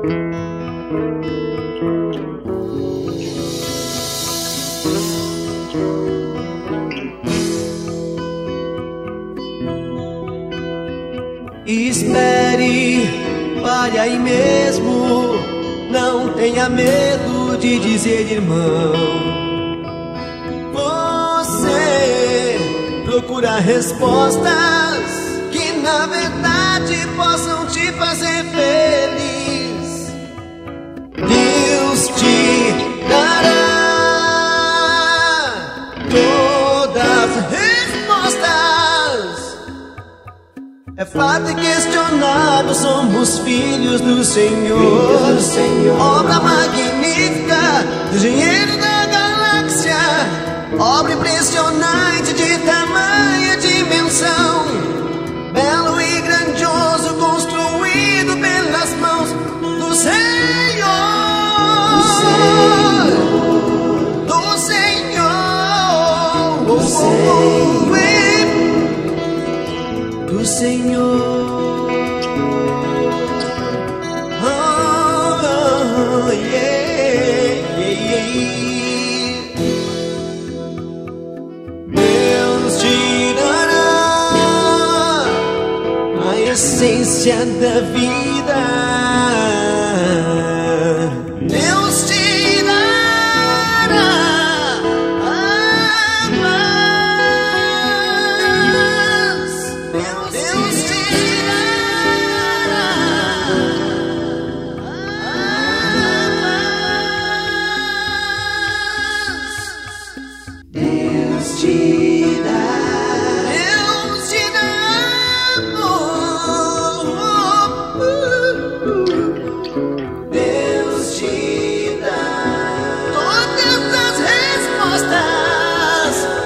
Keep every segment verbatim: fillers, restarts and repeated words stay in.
Espere, pare aí mesmo, não tenha medo de dizer irmão. Você procura respostas que na verdade possam te fazer feliz. Deus te dará todas as respostas. É fato e questionável, somos filhos do Senhor, filhos do Senhor. Obra magnífica do engenheiro da galáxia, obra impressionante de tamanha dimensão, belo e grandioso, construído pelas mãos do Senhor, do Senhor, do Senhor, do Senhor. Do Senhor. Oh, oh, yeah, yeah, yeah. Deus te dará a essência da vida. Deus te dará a paz. Deus te dará a paz. Deus te dá, Deus te dá amor. Deus te dá todas as respostas.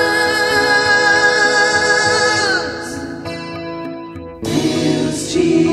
Deus te